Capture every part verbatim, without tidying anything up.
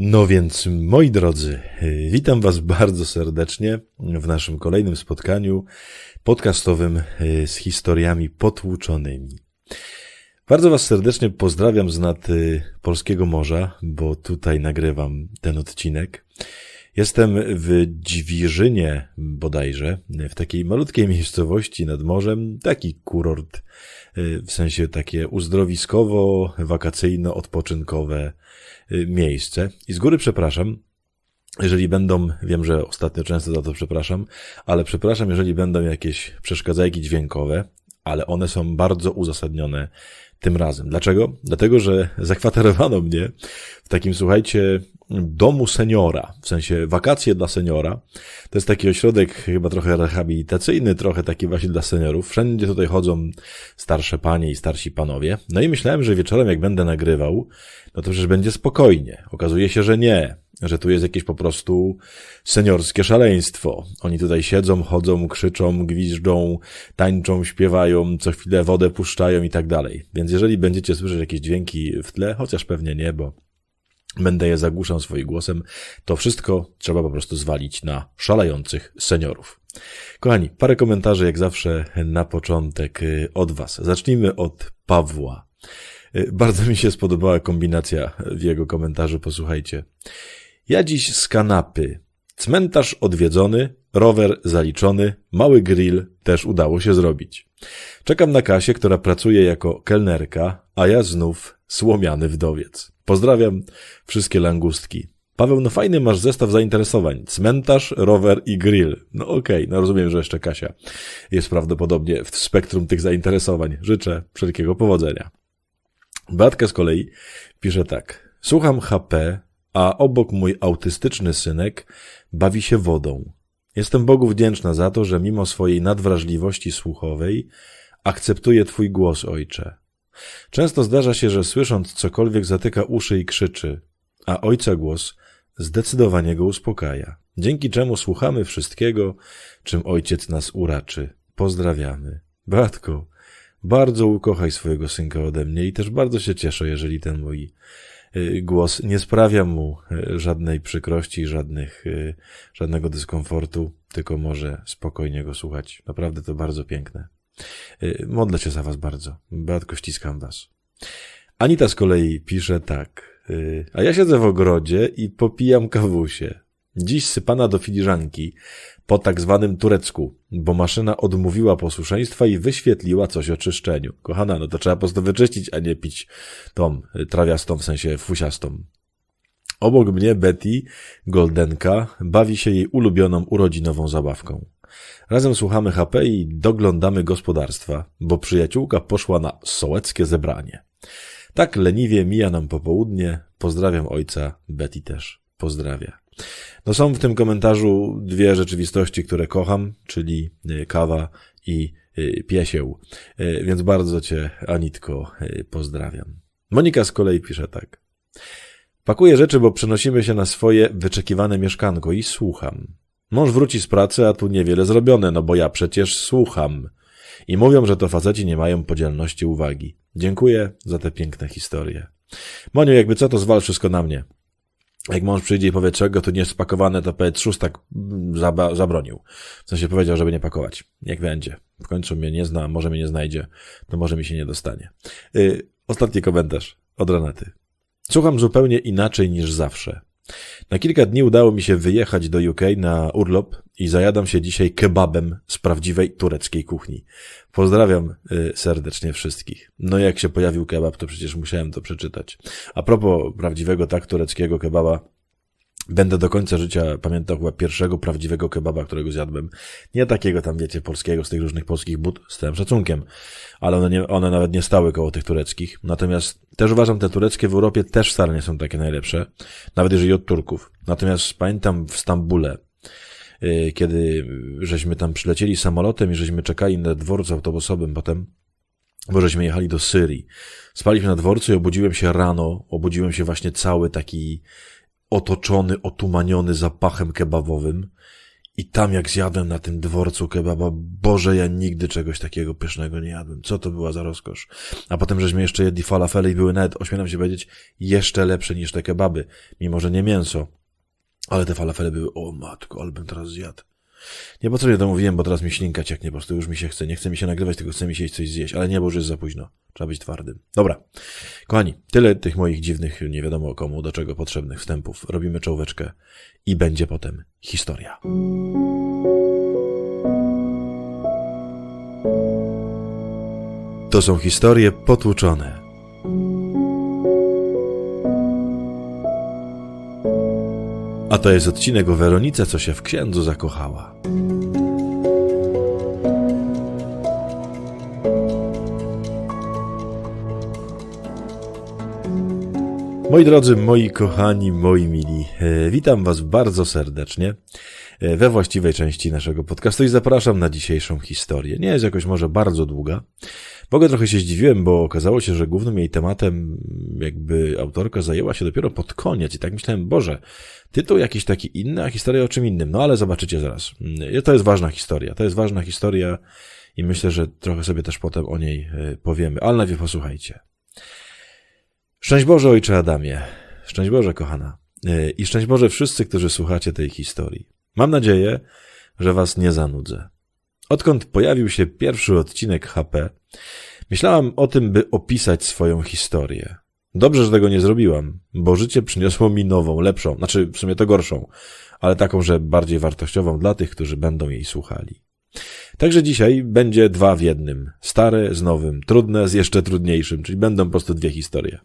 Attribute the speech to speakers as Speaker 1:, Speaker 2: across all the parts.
Speaker 1: No więc, moi drodzy, witam Was bardzo serdecznie w naszym kolejnym spotkaniu podcastowym z historiami potłuczonymi. Bardzo Was serdecznie pozdrawiam z nad Polskiego Morza, bo tutaj nagrywam ten odcinek. Jestem w Dźwiżynie bodajże, w takiej malutkiej miejscowości nad morzem, taki kurort, w sensie takie uzdrowiskowo-wakacyjno-odpoczynkowe miejsce. I z góry przepraszam, jeżeli będą, wiem, że ostatnio często za to przepraszam, ale przepraszam, jeżeli będą jakieś przeszkadzajki dźwiękowe, ale one są bardzo uzasadnione tym razem. Dlaczego? Dlatego, że zakwaterowano mnie w takim, słuchajcie, domu seniora, w sensie wakacje dla seniora. To jest taki ośrodek chyba trochę rehabilitacyjny, trochę taki właśnie dla seniorów. Wszędzie tutaj chodzą starsze panie i starsi panowie. No i myślałem, że wieczorem jak będę nagrywał, no to przecież będzie spokojnie. Okazuje się, że nie, że tu jest jakieś po prostu seniorskie szaleństwo. Oni tutaj siedzą, chodzą, krzyczą, gwiżdżą, tańczą, śpiewają, co chwilę wodę puszczają i tak dalej. Więc jeżeli będziecie słyszeć jakieś dźwięki w tle, chociaż pewnie nie, bo będę je zagłuszał swoim głosem, to wszystko trzeba po prostu zwalić na szalejących seniorów. Kochani, parę komentarzy jak zawsze na początek od Was. Zacznijmy od Pawła. Bardzo mi się spodobała kombinacja w jego komentarzu, posłuchajcie. Ja dziś z kanapy. Cmentarz odwiedzony, rower zaliczony, mały grill też udało się zrobić. Czekam na Kasię, która pracuje jako kelnerka, a ja znów słomiany wdowiec. Pozdrawiam wszystkie langustki. Paweł, no fajny masz zestaw zainteresowań. Cmentarz, rower i grill. No okej, okay, no rozumiem, że jeszcze Kasia jest prawdopodobnie w spektrum tych zainteresowań. Życzę wszelkiego powodzenia. Beatka z kolei pisze tak. Słucham H P, a obok mój autystyczny synek bawi się wodą. Jestem Bogu wdzięczna za to, że mimo swojej nadwrażliwości słuchowej akceptuje Twój głos, ojcze. Często zdarza się, że słysząc cokolwiek zatyka uszy i krzyczy, a ojca głos zdecydowanie go uspokaja. Dzięki czemu słuchamy wszystkiego, czym ojciec nas uraczy. Pozdrawiamy. Beatko, bardzo ukochaj swojego synka ode mnie i też bardzo się cieszę, jeżeli ten mój głos nie sprawia mu żadnej przykrości, żadnych, żadnego dyskomfortu, tylko może spokojnie go słuchać. Naprawdę to bardzo piękne. Modlę się za Was bardzo. Beatko, ściskam Was. Anita z kolei pisze tak. A ja siedzę w ogrodzie i popijam kawusie. Dziś sypana do filiżanki po tak zwanym turecku, bo maszyna odmówiła posłuszeństwa i wyświetliła coś o czyszczeniu. Kochana, no to trzeba po prostu wyczyścić, a nie pić tą trawiastą, w sensie fusiastą. Obok mnie Betty, goldenka, bawi się jej ulubioną urodzinową zabawką. Razem słuchamy H P i doglądamy gospodarstwa, bo przyjaciółka poszła na sołeckie zebranie. Tak leniwie mija nam popołudnie. Pozdrawiam ojca, Betty też pozdrawia. No są w tym komentarzu dwie rzeczywistości, które kocham, czyli kawa i piesieł. Więc bardzo Cię, Anitko, pozdrawiam. Monika z kolei pisze tak. Pakuję rzeczy, bo przenosimy się na swoje wyczekiwane mieszkanko i słucham. Mąż wróci z pracy, a tu niewiele zrobione, no bo ja przecież słucham. I mówią, że to faceci nie mają podzielności uwagi. Dziękuję za te piękne historie. Moniu, jakby co, to zwal wszystko na mnie. Jak mąż przyjdzie i powie, czego tu nie jest spakowane, to powiedz, szóstak zaba- zabronił. W sensie powiedział, żeby nie pakować. Niech będzie. W końcu mnie nie zna, może mnie nie znajdzie, to może mi się nie dostanie. Yy, ostatni komentarz od Renaty. Słucham zupełnie inaczej niż zawsze. Na kilka dni udało mi się wyjechać do U K na urlop i zajadam się dzisiaj kebabem z prawdziwej tureckiej kuchni. Pozdrawiam y, serdecznie wszystkich. No jak się pojawił kebab, to przecież musiałem to przeczytać. A propos prawdziwego tak tureckiego kebaba, będę do końca życia pamiętał chyba pierwszego prawdziwego kebaba, którego zjadłem. Nie takiego tam, wiecie, polskiego, z tych różnych polskich but, z całym szacunkiem, ale one, nie, one nawet nie stały koło tych tureckich. Natomiast też uważam, te tureckie w Europie też wcale nie są takie najlepsze, nawet jeżeli od Turków. Natomiast pamiętam w Stambule, yy, kiedy żeśmy tam przylecieli samolotem i żeśmy czekali na dworcu autobusowym potem, bo żeśmy jechali do Syrii. Spaliśmy na dworcu i obudziłem się rano, obudziłem się właśnie cały taki otoczony, otumaniony zapachem kebabowym I tam jak zjadłem na tym dworcu kebaba, Boże, ja nigdy czegoś takiego pysznego nie jadłem. Co to była za rozkosz? A potem żeśmy jeszcze jedli falafele i były nawet, ośmielam się powiedzieć, jeszcze lepsze niż te kebaby. Mimo, że nie mięso. Ale te falafele były, o matko, ale bym teraz zjadł. Niepotrzebnie to mówiłem, bo teraz mi ślinka cieknie, po prostu już mi się chce. Nie chce mi się nagrywać, tylko chce mi się coś zjeść. Ale nie, bo już jest za późno. Trzeba być twardym. Dobra. Kochani, tyle tych moich dziwnych, nie wiadomo komu, do czego potrzebnych wstępów. Robimy czołóweczkę i będzie potem historia. To są historie potłuczone. A to jest odcinek o Weronice, co się w księdzu zakochała. Moi drodzy, moi kochani, moi mili, witam was bardzo serdecznie we właściwej części naszego podcastu i zapraszam na dzisiejszą historię. Nie jest jakoś może bardzo długa. W ogóle trochę się zdziwiłem, bo okazało się, że głównym jej tematem jakby autorka zajęła się dopiero pod koniec i tak myślałem, Boże, tytuł jakiś taki inny, a historia o czym innym. No ale zobaczycie zaraz. To jest ważna historia, to jest ważna historia i myślę, że trochę sobie też potem o niej powiemy, ale najpierw posłuchajcie. Szczęść Boże, ojcze Adamie, szczęść Boże, kochana, i szczęść Boże wszyscy, którzy słuchacie tej historii. Mam nadzieję, że was nie zanudzę. Odkąd pojawił się pierwszy odcinek H P, myślałam o tym, by opisać swoją historię. Dobrze, że tego nie zrobiłam, bo życie przyniosło mi nową, lepszą, znaczy w sumie to gorszą, ale taką, że bardziej wartościową dla tych, którzy będą jej słuchali. Także dzisiaj będzie dwa w jednym. Stare z nowym, trudne z jeszcze trudniejszym, czyli będą po prostu dwie historie.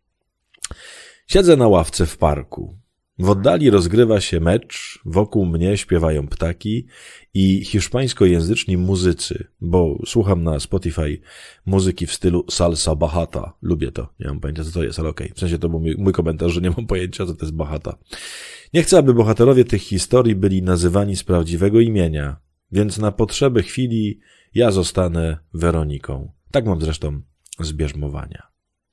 Speaker 1: Siedzę na ławce w parku. W oddali rozgrywa się mecz, wokół mnie śpiewają ptaki i hiszpańskojęzyczni muzycy, bo słucham na Spotify muzyki w stylu salsa bachata. Lubię to, nie mam pojęcia co to jest, ale okej. Okay. W sensie to był mój, mój komentarz, że nie mam pojęcia co to jest bachata. Nie chcę, aby bohaterowie tych historii byli nazywani z prawdziwego imienia, więc na potrzeby chwili ja zostanę Weroniką. Tak mam zresztą z bierzmowania.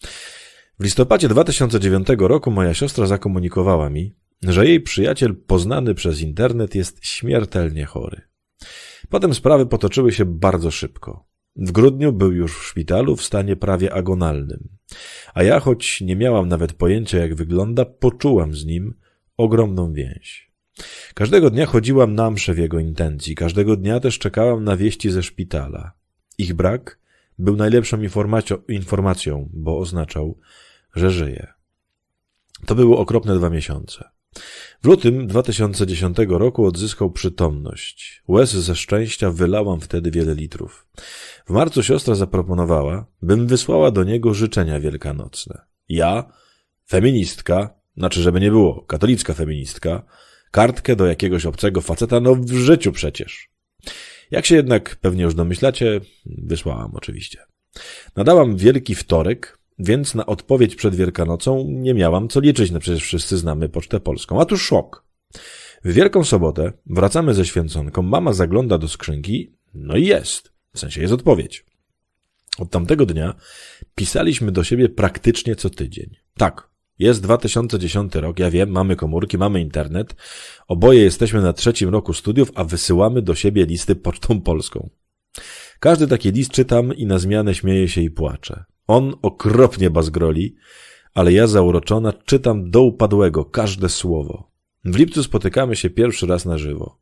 Speaker 1: W listopadzie dwa tysiące dziewiątego roku moja siostra zakomunikowała mi, że jej przyjaciel poznany przez internet jest śmiertelnie chory. Potem sprawy potoczyły się bardzo szybko. W grudniu był już w szpitalu w stanie prawie agonalnym, a ja, choć nie miałam nawet pojęcia jak wygląda, poczułam z nim ogromną więź. Każdego dnia chodziłam na mszę w jego intencji, każdego dnia też czekałam na wieści ze szpitala. Ich brak był najlepszą informacją, bo oznaczał, że żyje. To było okropne dwa miesiące. W lutym dwa tysiące dziesiątego roku odzyskał przytomność. Łez ze szczęścia wylałam wtedy wiele litrów. W marcu siostra zaproponowała, bym wysłała do niego życzenia wielkanocne. Ja, feministka, znaczy żeby nie było, katolicka feministka, kartkę do jakiegoś obcego faceta, no w życiu przecież. Jak się jednak pewnie już domyślacie, wysłałam oczywiście. Nadałam Wielki Wtorek, więc na odpowiedź przed Wielkanocą nie miałam co liczyć, no przecież wszyscy znamy Pocztę Polską. A tu szok. W Wielką Sobotę wracamy ze święconką, mama zagląda do skrzynki, no i jest. W sensie jest odpowiedź. Od tamtego dnia pisaliśmy do siebie praktycznie co tydzień. Tak, jest dwa tysiące dziesiąty rok, ja wiem, mamy komórki, mamy internet, oboje jesteśmy na trzecim roku studiów, a wysyłamy do siebie listy Pocztą Polską. Każdy taki list czytam i na zmianę śmieję się i płaczę. On okropnie bazgroli, ale ja zauroczona czytam do upadłego każde słowo. W lipcu spotykamy się pierwszy raz na żywo.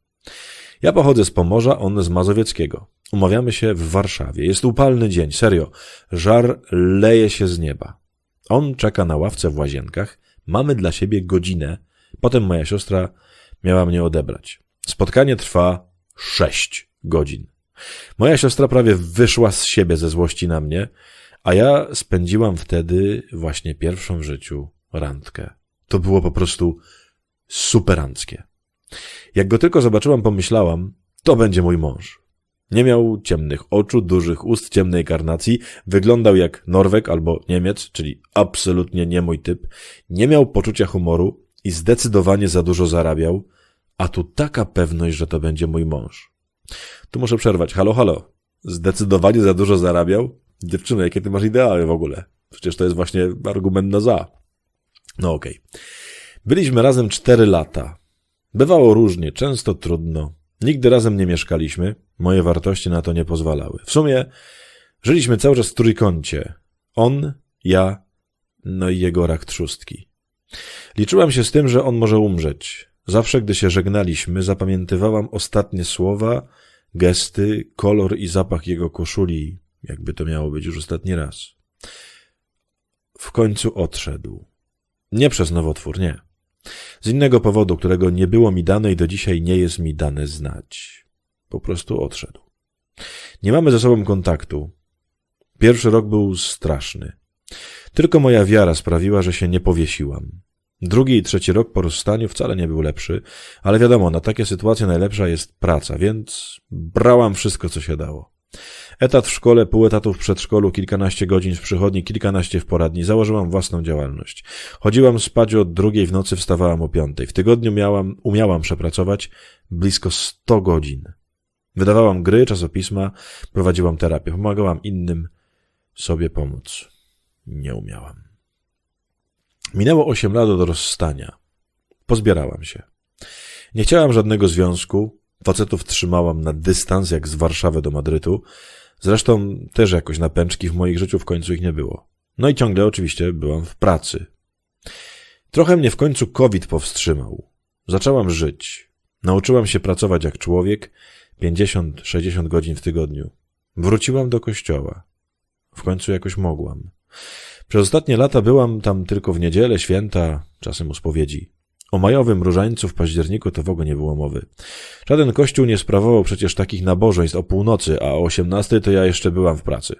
Speaker 1: Ja pochodzę z Pomorza, on z Mazowieckiego. Umawiamy się w Warszawie. Jest upalny dzień, serio. Żar leje się z nieba. On czeka na ławce w Łazienkach. Mamy dla siebie godzinę. Potem moja siostra miała mnie odebrać. Spotkanie trwa sześć godzin. Moja siostra prawie wyszła z siebie ze złości na mnie, a ja spędziłam wtedy właśnie pierwszą w życiu randkę. To było po prostu superanckie. Jak go tylko zobaczyłam, pomyślałam, to będzie mój mąż. Nie miał ciemnych oczu, dużych ust, ciemnej karnacji, wyglądał jak Norweg albo Niemiec, czyli absolutnie nie mój typ. Nie miał poczucia humoru i zdecydowanie za dużo zarabiał, a tu taka pewność, że to będzie mój mąż. Tu muszę przerwać. Halo, halo. Zdecydowanie za dużo zarabiał? Dziewczyno, jakie ty masz ideały w ogóle? Przecież to jest właśnie argument na za. No okej. Okay. Byliśmy razem cztery lata. Bywało różnie, często trudno. Nigdy razem nie mieszkaliśmy, moje wartości na to nie pozwalały. W sumie żyliśmy cały czas w trójkącie. On, ja, no i jego rak trzustki. Liczyłam się z tym, że on może umrzeć. Zawsze, gdy się żegnaliśmy, zapamiętywałam ostatnie słowa, gesty, kolor i zapach jego koszuli, jakby to miało być już ostatni raz. W końcu odszedł. Nie przez nowotwór, nie. Z innego powodu, którego nie było mi dane i do dzisiaj nie jest mi dane znać. Po prostu odszedł. Nie mamy ze sobą kontaktu. Pierwszy rok był straszny. Tylko moja wiara sprawiła, że się nie powiesiłam. Drugi i trzeci rok po rozstaniu wcale nie był lepszy, ale wiadomo, na takie sytuacje najlepsza jest praca, więc brałam wszystko, co się dało. Etat w szkole, pół etatu w przedszkolu, kilkanaście godzin w przychodni, kilkanaście w poradni. Założyłam własną działalność. Chodziłam spać od drugiej w nocy, wstawałam o piątej. W tygodniu miałam, umiałam przepracować blisko sto godzin. Wydawałam gry, czasopisma, prowadziłam terapię, pomagałam innym sobie pomóc. Nie umiałam. Minęło osiem lat od rozstania. Pozbierałam się. Nie chciałam żadnego związku. Facetów trzymałam na dystans, jak z Warszawy do Madrytu. Zresztą też jakoś na pęczki w moich życiu w końcu ich nie było. No i ciągle oczywiście byłam w pracy. Trochę mnie w końcu COVID powstrzymał. Zaczęłam żyć. Nauczyłam się pracować jak człowiek, pięćdziesiąt sześćdziesiąt godzin w tygodniu. Wróciłam do kościoła. W końcu jakoś mogłam. Przez ostatnie lata byłam tam tylko w niedzielę, święta, czasem u spowiedzi. O majowym różańcu w październiku to w ogóle nie było mowy. Żaden kościół nie sprawował przecież takich nabożeństw o północy, a o osiemnastej to ja jeszcze byłam w pracy.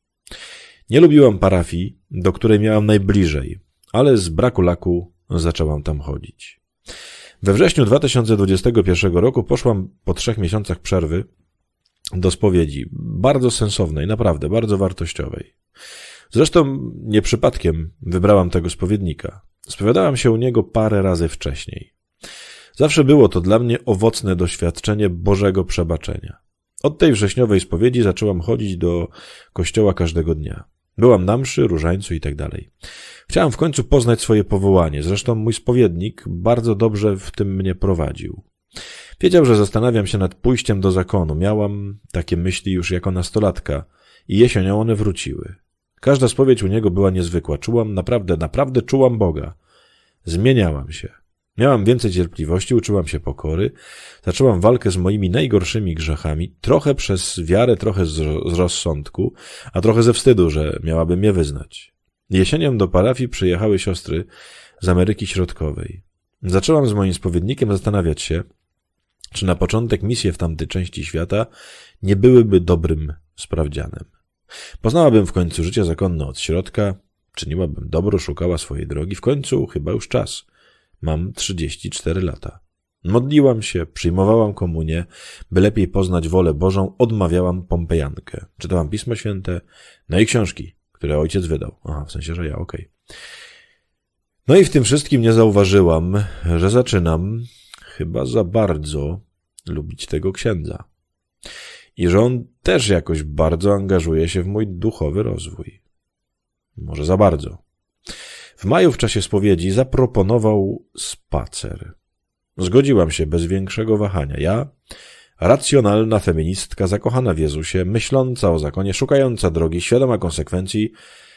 Speaker 1: Nie lubiłam parafii, do której miałam najbliżej, ale z braku laku zaczęłam tam chodzić. We wrześniu dwa tysiące dwudziestego pierwszego roku poszłam po trzech miesiącach przerwy do spowiedzi, bardzo sensownej, naprawdę, bardzo wartościowej. Zresztą nie przypadkiem wybrałam tego spowiednika. Spowiadałam się u niego parę razy wcześniej. Zawsze było to dla mnie owocne doświadczenie Bożego przebaczenia. Od tej wrześniowej spowiedzi zaczęłam chodzić do kościoła każdego dnia. Byłam na mszy, różańcu i tak dalej. Chciałam w końcu poznać swoje powołanie. Zresztą mój spowiednik bardzo dobrze w tym mnie prowadził. Wiedział, że zastanawiam się nad pójściem do zakonu. Miałam takie myśli już jako nastolatka i jesienią one wróciły. Każda spowiedź u niego była niezwykła. Czułam naprawdę, naprawdę czułam Boga. Zmieniałam się. Miałam więcej cierpliwości, uczyłam się pokory. Zaczęłam walkę z moimi najgorszymi grzechami, trochę przez wiarę, trochę z, z rozsądku, a trochę ze wstydu, że miałabym je wyznać. Jesienią do parafii przyjechały siostry z Ameryki Środkowej. Zaczęłam z moim spowiednikiem zastanawiać się, czy na początek misje w tamtej części świata nie byłyby dobrym sprawdzianem. Poznałabym w końcu życie zakonne od środka, czyniłabym dobro, szukała swojej drogi. W końcu chyba już czas. Mam trzydzieści cztery lata. Modliłam się, przyjmowałam komunię, by lepiej poznać wolę Bożą, odmawiałam pompejankę. Czytałam Pismo Święte, no i książki, które ojciec wydał. Aha, w sensie, że ja, okej. Okay. No i w tym wszystkim nie zauważyłam, że zaczynam chyba za bardzo lubić tego księdza. I że on też jakoś bardzo angażuje się w mój duchowy rozwój. Może za bardzo. W maju w czasie spowiedzi zaproponował spacer. Zgodziłam się bez większego wahania. Ja, racjonalna feministka, zakochana w Jezusie, myśląca o zakonie, szukająca drogi, świadoma konsekwencji.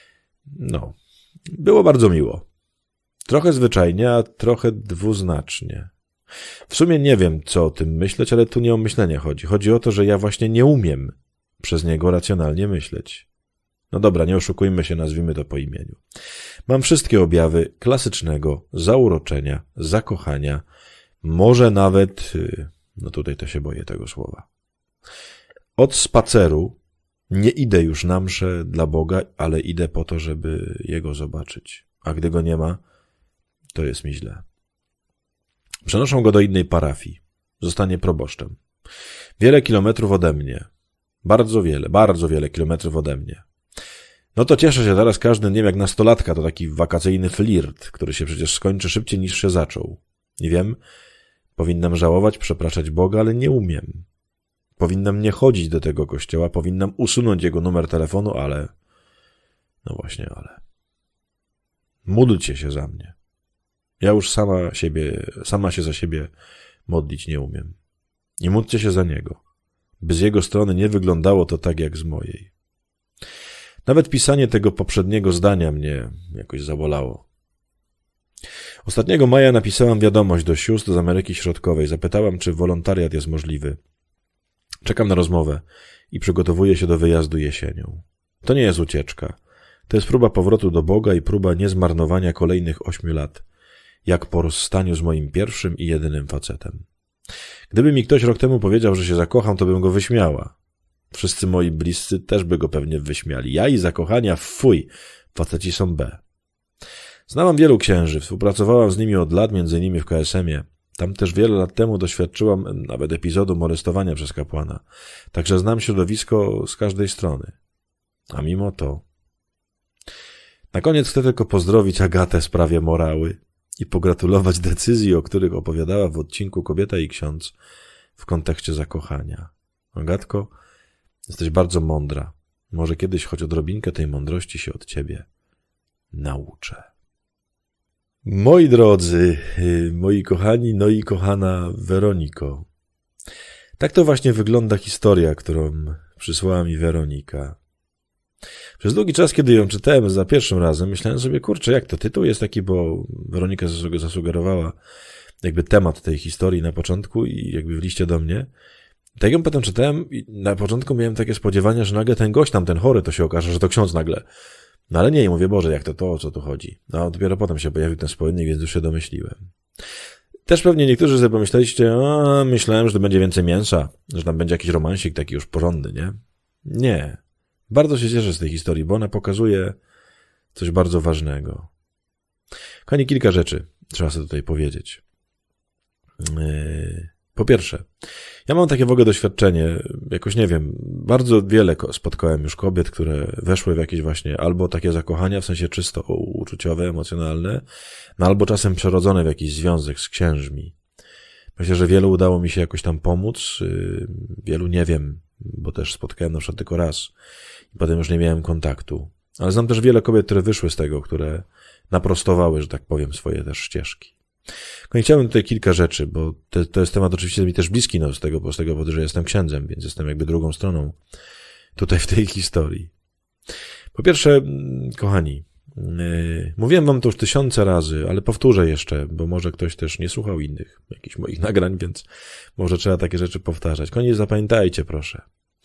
Speaker 1: No, było bardzo miło. Trochę zwyczajnie, a trochę dwuznacznie. W sumie nie wiem, co o tym myśleć, ale tu nie o myślenie chodzi. Chodzi o to, że ja właśnie nie umiem przez niego racjonalnie myśleć. No dobra, nie oszukujmy się, nazwijmy to po imieniu. Mam wszystkie objawy klasycznego zauroczenia, zakochania, może nawet, no tutaj to się boję tego słowa. Od spaceru nie idę już na mszę dla Boga, ale idę po to, żeby Jego zobaczyć. A gdy Go nie ma, to jest mi źle. Przenoszą go do innej parafii. Zostanie proboszczem. Wiele kilometrów ode mnie. Bardzo wiele, bardzo wiele kilometrów ode mnie. No to cieszę się teraz każdym dniem jak nastolatka, to taki wakacyjny flirt, który się przecież skończy szybciej niż się zaczął. Nie wiem, powinnam żałować, przepraszać Boga, ale nie umiem. Powinnam nie chodzić do tego kościoła, powinnam usunąć jego numer telefonu, ale... No właśnie, ale... Módlcie się za mnie. Ja już sama siebie, sama się za siebie modlić nie umiem. i módlcie się za niego, by z jego strony nie wyglądało to tak jak z mojej. Nawet pisanie tego poprzedniego zdania mnie jakoś zabolało. Ostatniego maja napisałam wiadomość do sióstr z Ameryki Środkowej. Zapytałam, czy wolontariat jest możliwy. Czekam na rozmowę i przygotowuję się do wyjazdu jesienią. To nie jest ucieczka. To jest próba powrotu do Boga i próba niezmarnowania kolejnych ośmiu lat, jak po rozstaniu z moim pierwszym i jedynym facetem. Gdyby mi ktoś rok temu powiedział, że się zakocham, to bym go wyśmiała. Wszyscy moi bliscy też by go pewnie wyśmiali. Ja i zakochania, fuj, faceci są B. Znałam wielu księży, współpracowałam z nimi od lat, między innymi w K S M-ie. Tam też wiele lat temu doświadczyłam nawet epizodu molestowania przez kapłana. Także znam środowisko z każdej strony. A mimo to... Na koniec chcę tylko pozdrowić Agatę w sprawie morały i pogratulować decyzji, o których opowiadała w odcinku Kobieta i Ksiądz w kontekście zakochania. Agatko, jesteś bardzo mądra. Może kiedyś choć odrobinkę tej mądrości się od ciebie nauczę. Moi drodzy, moi kochani, no i kochana Weroniko. Tak to właśnie wygląda historia, którą przysłała mi Weronika. Przez długi czas, kiedy ją czytałem za pierwszym razem, myślałem sobie, kurczę, jak to tytuł jest taki, bo Weronika zasugerowała jakby temat tej historii na początku i jakby w liście do mnie. Tak ją potem czytałem i na początku miałem takie spodziewania, że nagle ten gość tam, ten chory, to się okaże, że to ksiądz nagle. No ale nie, i mówię, Boże, jak to to, o co tu chodzi? No dopiero potem się pojawił ten spowiednik, więc już się domyśliłem. Też pewnie niektórzy sobie pomyśleliście, a myślałem, że to będzie więcej mięsa, że tam będzie jakiś romansik taki już porządny, nie? Nie. Bardzo się cieszę z tej historii, bo ona pokazuje coś bardzo ważnego. Kochani, kilka rzeczy trzeba sobie tutaj powiedzieć. Po pierwsze, ja mam takie w ogóle doświadczenie, jakoś nie wiem, bardzo wiele spotkałem już kobiet, które weszły w jakieś właśnie albo takie zakochania, w sensie czysto uczuciowe, emocjonalne, no albo czasem przerodzone w jakiś związek z księżmi. Myślę, że wielu udało mi się jakoś tam pomóc, wielu nie wiem, bo też spotkałem na przykład tylko raz i potem już nie miałem kontaktu. Ale znam też wiele kobiet, które wyszły z tego, które naprostowały, że tak powiem, swoje też ścieżki. No chciałem tutaj kilka rzeczy, bo te, to jest temat oczywiście mi też bliski, no z tego, z tego powodu, że jestem księdzem, więc jestem jakby drugą stroną tutaj w tej historii. Po pierwsze, kochani, yy, mówiłem wam to już tysiące razy, ale powtórzę jeszcze, bo może ktoś też nie słuchał innych jakichś moich nagrań, więc może trzeba takie rzeczy powtarzać. Koniecznie zapamiętajcie, proszę.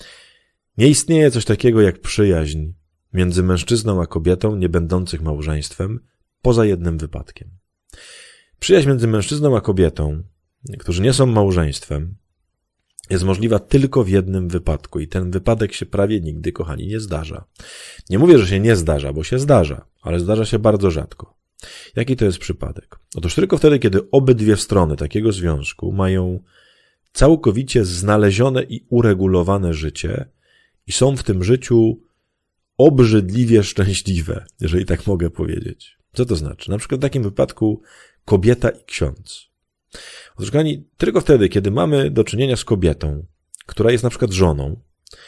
Speaker 1: Nie istnieje coś takiego jak przyjaźń między mężczyzną a kobietą nie będących małżeństwem, poza jednym wypadkiem. Przyjaźń między mężczyzną a kobietą, którzy nie są małżeństwem, jest możliwa tylko w jednym wypadku i ten wypadek się prawie nigdy, kochani, nie zdarza. Nie mówię, że się nie zdarza, bo się zdarza, ale zdarza się bardzo rzadko. Jaki to jest przypadek? Otóż tylko wtedy, kiedy obydwie strony takiego związku mają całkowicie znalezione i uregulowane życie i są w tym życiu obrzydliwie szczęśliwe, jeżeli tak mogę powiedzieć. Co to znaczy? Na przykład w takim wypadku kobieta i ksiądz. Otóż, kochani, tylko wtedy, kiedy mamy do czynienia z kobietą, która jest na przykład żoną,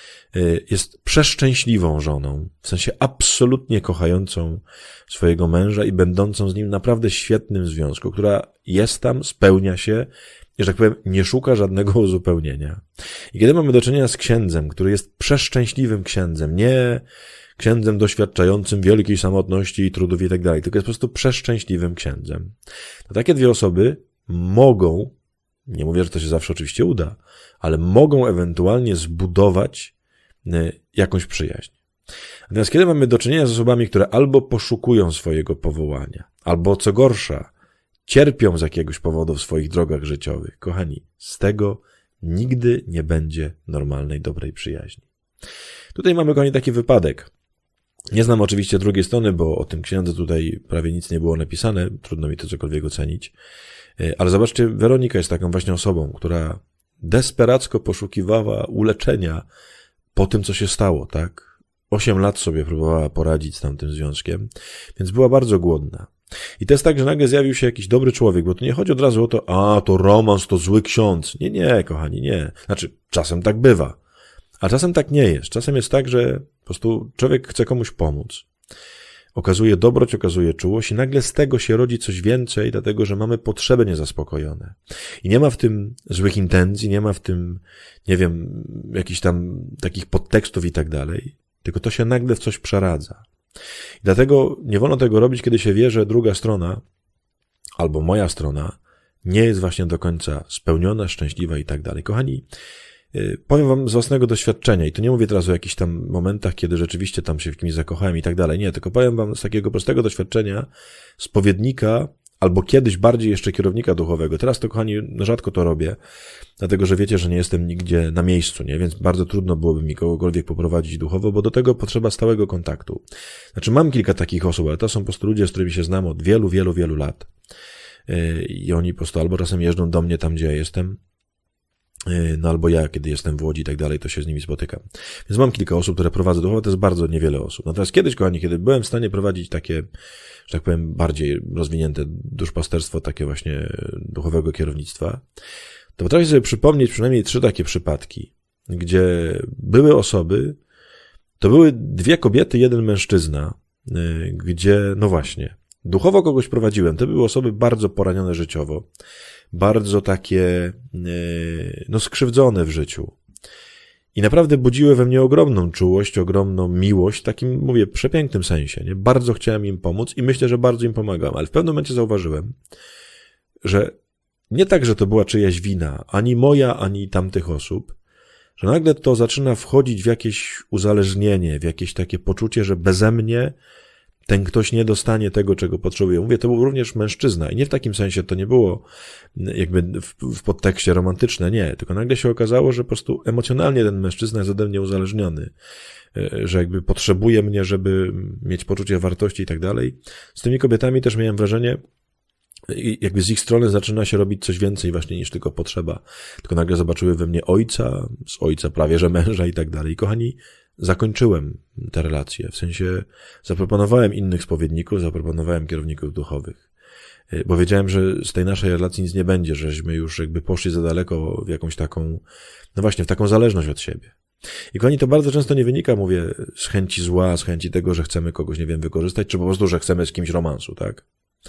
Speaker 1: jest przeszczęśliwą żoną, w sensie absolutnie kochającą swojego męża i będącą z nim naprawdę świetnym związku, która jest tam, spełnia się i, że tak powiem, nie szuka żadnego uzupełnienia. I kiedy mamy do czynienia z księdzem, który jest przeszczęśliwym księdzem, nie księdzem doświadczającym wielkiej samotności i trudów i tak dalej, tylko jest po prostu przeszczęśliwym księdzem, to takie dwie osoby mogą, nie mówię, że to się zawsze oczywiście uda, ale mogą ewentualnie zbudować jakąś przyjaźń. Natomiast kiedy mamy do czynienia z osobami, które albo poszukują swojego powołania, albo co gorsza, cierpią z jakiegoś powodu w swoich drogach życiowych, kochani, z tego nigdy nie będzie normalnej, dobrej przyjaźni. Tutaj mamy, kochani, taki wypadek. Nie znam oczywiście drugiej strony, bo o tym księdze tutaj prawie nic nie było napisane, trudno mi to cokolwiek ocenić. Ale zobaczcie, Weronika jest taką właśnie osobą, która desperacko poszukiwała uleczenia po tym, co się stało, tak? Osiem lat sobie próbowała poradzić z tamtym związkiem, więc była bardzo głodna. I to jest tak, że nagle zjawił się jakiś dobry człowiek, bo tu nie chodzi od razu o to, a to romans, to zły ksiądz. Nie, nie, kochani, nie. Znaczy, czasem tak bywa. A czasem tak nie jest. Czasem jest tak, że po prostu człowiek chce komuś pomóc. okazuje dobroć, okazuje czułość i nagle z tego się rodzi coś więcej, dlatego że mamy potrzeby niezaspokojone. I nie ma w tym złych intencji, nie ma w tym, nie wiem, jakichś tam takich podtekstów i tak dalej, tylko to się nagle w coś przeradza. I dlatego nie wolno tego robić, kiedy się wie, że druga strona, albo moja strona, nie jest właśnie do końca spełniona, szczęśliwa i tak dalej. Kochani, powiem wam z własnego doświadczenia i to nie mówię teraz o jakichś tam momentach, kiedy rzeczywiście tam się w kimś zakochałem i tak dalej. Nie, tylko powiem wam z takiego prostego doświadczenia spowiednika albo kiedyś bardziej jeszcze kierownika duchowego. Teraz to, kochani, rzadko to robię, dlatego że wiecie, że nie jestem nigdzie na miejscu, nie? Więc bardzo trudno byłoby mi kogokolwiek poprowadzić duchowo, bo do tego potrzeba stałego kontaktu. Znaczy mam kilka takich osób, ale to są po prostu ludzie, z którymi się znam od wielu, wielu, wielu lat. I oni po prostu albo czasem jeżdżą do mnie tam, gdzie ja jestem, no albo ja, kiedy jestem w Łodzi i tak dalej, to się z nimi spotykam. Więc mam kilka osób, które prowadzę duchowo, to jest bardzo niewiele osób. Natomiast kiedyś, kochani, kiedy byłem w stanie prowadzić takie, że tak powiem, bardziej rozwinięte duszpasterstwo, takie właśnie duchowego kierownictwa, to potrafię sobie przypomnieć przynajmniej trzy takie przypadki, gdzie były osoby, to były dwie kobiety, jeden mężczyzna, gdzie, no właśnie, duchowo kogoś prowadziłem. To były osoby bardzo poranione życiowo, bardzo takie, no skrzywdzone w życiu. I naprawdę budziły we mnie ogromną czułość, ogromną miłość, w takim, mówię, przepięknym sensie, nie? Bardzo chciałem im pomóc i myślę, że bardzo im pomagam, ale w pewnym momencie zauważyłem, że nie tak, że to była czyjaś wina, ani moja, ani tamtych osób, że nagle to zaczyna wchodzić w jakieś uzależnienie, w jakieś takie poczucie, że beze mnie ten ktoś nie dostanie tego, czego potrzebuje. Mówię, to był również mężczyzna i nie w takim sensie to nie było jakby w, w podtekście romantyczne, nie, tylko nagle się okazało, że po prostu emocjonalnie ten mężczyzna jest ode mnie uzależniony, że jakby potrzebuje mnie, żeby mieć poczucie wartości i tak dalej. Z tymi kobietami też miałem wrażenie, jakby z ich strony zaczyna się robić coś więcej właśnie niż tylko potrzeba. Tylko nagle zobaczyły we mnie ojca, z ojca prawie że męża i tak dalej. Kochani, zakończyłem te relacje, w sensie zaproponowałem innych spowiedników, zaproponowałem kierowników duchowych, bo wiedziałem, że z tej naszej relacji nic nie będzie, żeśmy już jakby poszli za daleko w jakąś taką, no właśnie, w taką zależność od siebie. I kochani, to bardzo często nie wynika, mówię, z chęci zła, z chęci tego, że chcemy kogoś, nie wiem, wykorzystać, czy po prostu, że chcemy z kimś romansu, tak?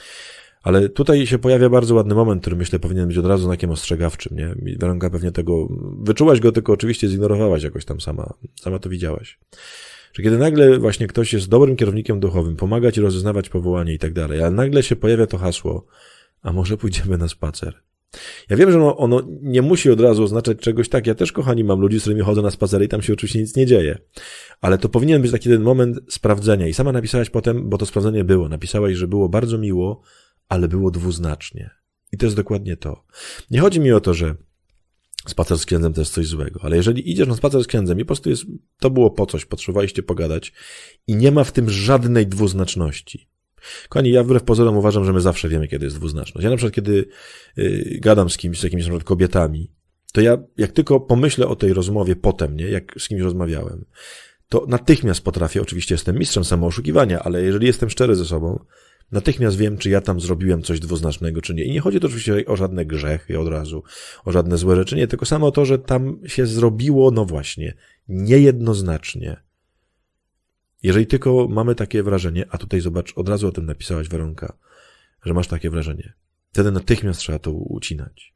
Speaker 1: Ale tutaj się pojawia bardzo ładny moment, który myślę powinien być od razu znakiem ostrzegawczym, nie? Weronka pewnie tego, wyczułaś go, tylko oczywiście zignorowałaś jakoś tam sama, sama to widziałaś. Że kiedy nagle właśnie ktoś jest dobrym kierownikiem duchowym, pomaga ci rozeznawać powołanie i tak dalej, ale nagle się pojawia to hasło, a może pójdziemy na spacer. Ja wiem, że ono, ono nie musi od razu oznaczać czegoś tak. Ja też, kochani, mam ludzi, z którymi chodzę na spacery i tam się oczywiście nic nie dzieje. Ale to powinien być taki ten moment sprawdzenia. I sama napisałaś potem, bo to sprawdzenie było, napisałaś, że było bardzo miło, ale było dwuznacznie. I to jest dokładnie to. Nie chodzi mi o to, że spacer z księdzem to jest coś złego, ale jeżeli idziesz na spacer z księdzem i po prostu jest, to było po coś, potrzebowaliście pogadać i nie ma w tym żadnej dwuznaczności. Kochani, ja wbrew pozorom uważam, że my zawsze wiemy, kiedy jest dwuznaczność. Ja na przykład, kiedy yy, gadam z kimś, z jakimiś na przykład kobietami, to ja jak tylko pomyślę o tej rozmowie potem, nie, jak z kimś rozmawiałem, to natychmiast potrafię, oczywiście jestem mistrzem samooszukiwania, ale jeżeli jestem szczery ze sobą, natychmiast wiem, czy ja tam zrobiłem coś dwuznacznego, czy nie. I nie chodzi to oczywiście o żadne grzechy od razu, o żadne złe rzeczy, nie, tylko samo to, że tam się zrobiło, no właśnie, niejednoznacznie. Jeżeli tylko mamy takie wrażenie, a tutaj zobacz, od razu o tym napisałaś, Weronka, że masz takie wrażenie, wtedy natychmiast trzeba to ucinać.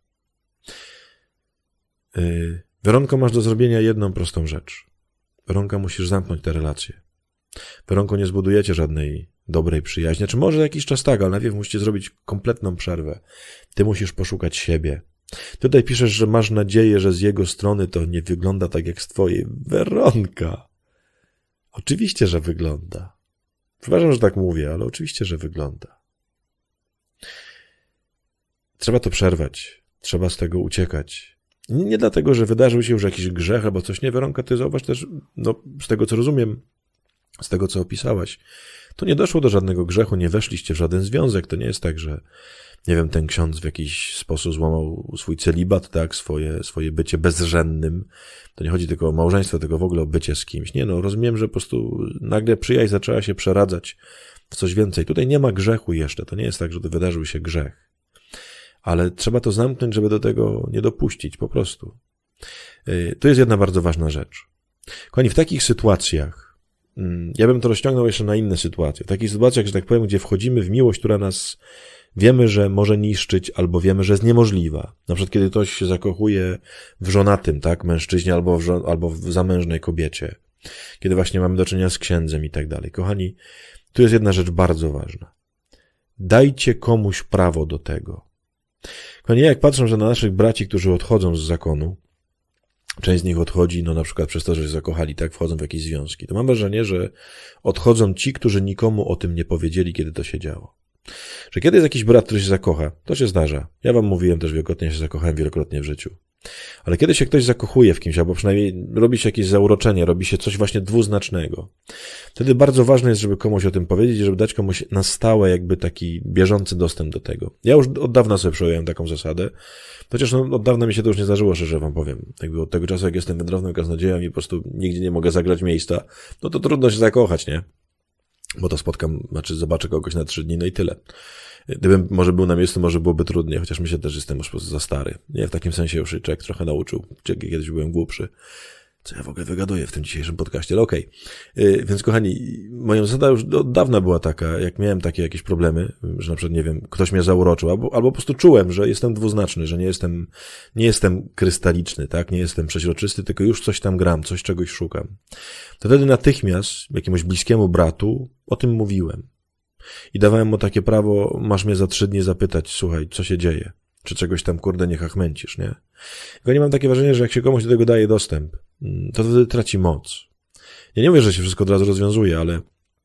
Speaker 1: Yy, Weronko, masz do zrobienia jedną prostą rzecz. Weronka, musisz zamknąć te relacje. Weronko, nie zbudujecie żadnej dobrej przyjaźni. Czy może jakiś czas tak, ale najpierw musicie zrobić kompletną przerwę. Ty musisz poszukać siebie. Tutaj piszesz, że masz nadzieję, że z jego strony to nie wygląda tak jak z twojej. Weronka! Oczywiście, że wygląda. Przepraszam, że tak mówię, ale oczywiście, że wygląda. Trzeba to przerwać. Trzeba z tego uciekać. Nie dlatego, że wydarzył się już jakiś grzech albo coś. Nie, Weronka, ty zauważ też, no, z tego co rozumiem, z tego co opisałaś, to nie doszło do żadnego grzechu, nie weszliście w żaden związek. To nie jest tak, że, nie wiem, ten ksiądz w jakiś sposób złamał swój celibat, tak, swoje, swoje bycie bezżennym. To nie chodzi tylko o małżeństwo, tylko w ogóle o bycie z kimś. Nie, no, rozumiem, że po prostu nagle przyjaźń zaczęła się przeradzać w coś więcej. Tutaj nie ma grzechu jeszcze. To nie jest tak, że to wydarzył się grzech. Ale trzeba to zamknąć, żeby do tego nie dopuścić, po prostu. To jest jedna bardzo ważna rzecz. Kochani, w takich sytuacjach ja bym to rozciągnął jeszcze na inne sytuacje. W takich sytuacjach, że tak powiem, gdzie wchodzimy w miłość, która nas wiemy, że może niszczyć, albo wiemy, że jest niemożliwa. Na przykład, kiedy ktoś się zakochuje w żonatym, tak, mężczyźnie, albo w, żon- albo w zamężnej kobiecie. Kiedy właśnie mamy do czynienia z księdzem i tak dalej. Kochani, tu jest jedna rzecz bardzo ważna. Dajcie komuś prawo do tego. Kochani, jak patrzę, że na naszych braci, którzy odchodzą z zakonu, część z nich odchodzi, no na przykład przez to, że się zakochali, tak, wchodzą w jakieś związki, to mam wrażenie, że odchodzą ci, którzy nikomu o tym nie powiedzieli, kiedy to się działo. Że kiedy jest jakiś brat, który się zakocha, to się zdarza. Ja wam mówiłem też wielokrotnie, się zakochałem wielokrotnie w życiu. Ale kiedy się ktoś zakochuje w kimś, albo przynajmniej robi się jakieś zauroczenie, robi się coś właśnie dwuznacznego, wtedy bardzo ważne jest, żeby komuś o tym powiedzieć i żeby dać komuś na stałe jakby taki bieżący dostęp do tego. Ja już od dawna sobie przejąłem taką zasadę, chociaż no, od dawna mi się to już nie zdarzyło, szczerze wam powiem. Jakby od tego czasu, jak jestem wędrownym kaznodzieją i po prostu nigdzie nie mogę zagrać miejsca, no to trudno się zakochać, nie? Bo to spotkam, znaczy zobaczę kogoś na trzy dni, no i tyle. Gdybym może był na miejscu, może byłoby trudniej, chociaż myślę też, że jestem już po prostu za stary. Nie, w takim sensie już się człowiek trochę nauczył. Kiedyś byłem głupszy. Co ja w ogóle wygaduję w tym dzisiejszym podcaście, ale okej. Okay. Więc kochani, moja zasada już od dawna była taka, jak miałem takie jakieś problemy, że na przykład, nie wiem, ktoś mnie zauroczył, albo, albo po prostu czułem, że jestem dwuznaczny, że nie jestem, nie jestem krystaliczny, tak, nie jestem przeźroczysty, tylko już coś tam gram, coś czegoś szukam. To wtedy natychmiast jakiemuś bliskiemu bratu o tym mówiłem. I dawałem mu takie prawo, masz mnie za trzy dni zapytać, słuchaj, co się dzieje? Czy czegoś tam, kurde, nie chachmęcisz, nie? Tylko nie mam takie wrażenie, że jak się komuś do tego daje dostęp, to wtedy traci moc. Ja nie mówię, że się wszystko od razu rozwiązuje, ale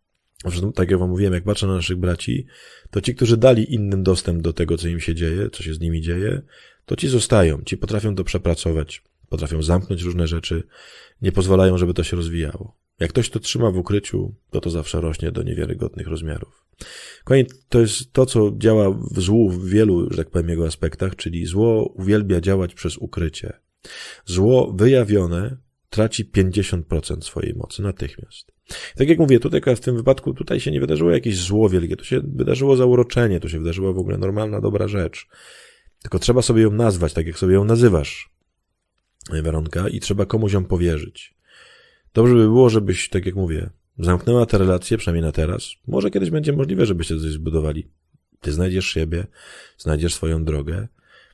Speaker 1: tak jak wam mówiłem, jak patrzę na naszych braci, to ci, którzy dali innym dostęp do tego, co im się dzieje, co się z nimi dzieje, to ci zostają, ci potrafią to przepracować, potrafią zamknąć różne rzeczy, nie pozwalają, żeby to się rozwijało. Jak ktoś to trzyma w ukryciu, to to zawsze rośnie do niewiarygodnych rozmiarów. Kolejnie to jest to, co działa w złu w wielu, że tak powiem, jego aspektach, czyli zło uwielbia działać przez ukrycie. Zło wyjawione traci pięćdziesiąt procent swojej mocy natychmiast. Tak jak mówię, tutaj w tym wypadku tutaj się nie wydarzyło jakieś zło wielkie, tu się wydarzyło zauroczenie, tu się wydarzyła w ogóle normalna, dobra rzecz. Tylko trzeba sobie ją nazwać, tak jak sobie ją nazywasz, Weronka, i trzeba komuś ją powierzyć. Dobrze by było, żebyś, tak jak mówię, zamknęła te relacje, przynajmniej na teraz. Może kiedyś będzie możliwe, żebyście coś zbudowali. Ty znajdziesz siebie, znajdziesz swoją drogę,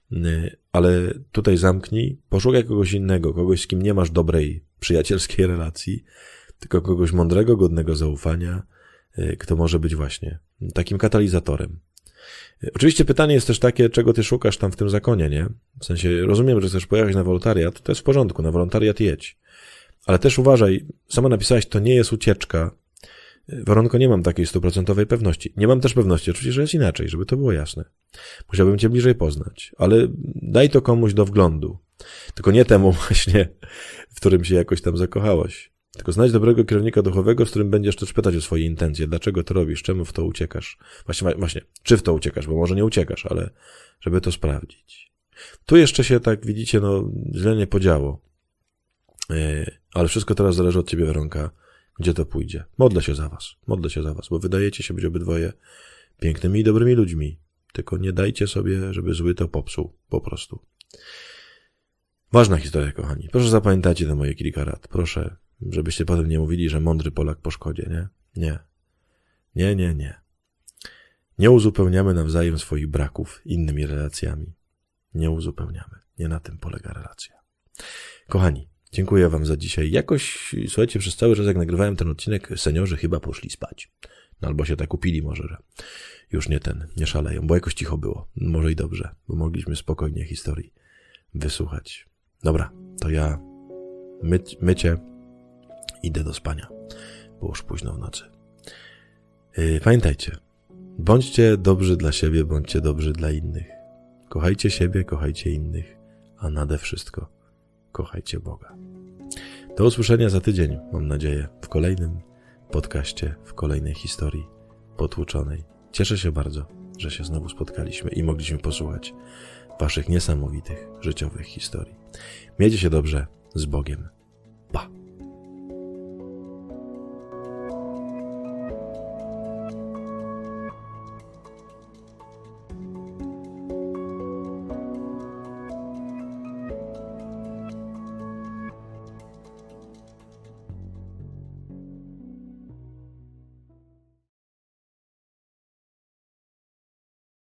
Speaker 1: ale tutaj zamknij, poszukaj kogoś innego, kogoś, z kim nie masz dobrej, przyjacielskiej relacji, tylko kogoś mądrego, godnego zaufania, kto może być właśnie takim katalizatorem. Oczywiście pytanie jest też takie, czego ty szukasz tam w tym zakonie, nie? W sensie, rozumiem, że chcesz pojechać na wolontariat, to jest w porządku, na wolontariat jedź. Ale też uważaj, sama napisałaś, to nie jest ucieczka. Weronko, nie mam takiej stuprocentowej pewności. Nie mam też pewności, oczywiście, że jest inaczej, żeby to było jasne. Musiałbym cię bliżej poznać, ale daj to komuś do wglądu. Tylko nie temu właśnie, w którym się jakoś tam zakochałaś. Tylko znajdź dobrego kierownika duchowego, z którym będziesz też pytać o swoje intencje. Dlaczego to robisz? Czemu w to uciekasz? Właśnie, właśnie, czy w to uciekasz? Bo może nie uciekasz, ale żeby to sprawdzić. Tu jeszcze się tak, widzicie, no źle nie podziało. Ale wszystko teraz zależy od ciebie, Weronka, gdzie to pójdzie. Modlę się za was, modlę się za was, bo wydajecie się być obydwoje pięknymi i dobrymi ludźmi. Tylko nie dajcie sobie, żeby zły to popsuł, po prostu. Ważna historia, kochani. Proszę zapamiętajcie te moje kilka rad. Proszę, żebyście potem nie mówili, że mądry Polak po szkodzie, nie? Nie. Nie, nie, nie. Nie uzupełniamy nawzajem swoich braków innymi relacjami. Nie uzupełniamy. Nie na tym polega relacja. Kochani, dziękuję wam za dzisiaj. Jakoś, słuchajcie, przez cały czas jak nagrywałem ten odcinek, seniorzy chyba poszli spać. No albo się tak upili może, że już nie ten, nie szaleją, bo jakoś cicho było. Może i dobrze, bo mogliśmy spokojnie historii wysłuchać. Dobra, to ja my, mycie idę do spania, bo już późno w nocy. Yy, pamiętajcie, bądźcie dobrzy dla siebie, bądźcie dobrzy dla innych. Kochajcie siebie, kochajcie innych, a nade wszystko kochajcie Boga. Do usłyszenia za tydzień, mam nadzieję, w kolejnym podcaście, w kolejnej historii potłuczonej. Cieszę się bardzo, że się znowu spotkaliśmy i mogliśmy posłuchać waszych niesamowitych życiowych historii. Miejcie się dobrze, z Bogiem.